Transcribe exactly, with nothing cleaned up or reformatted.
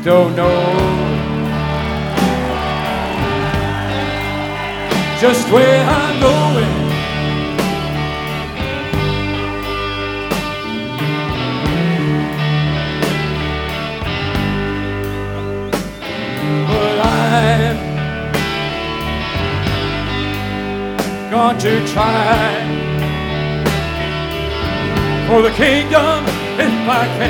don't know just where I'm going. But I'm going to try for the kingdom if I can.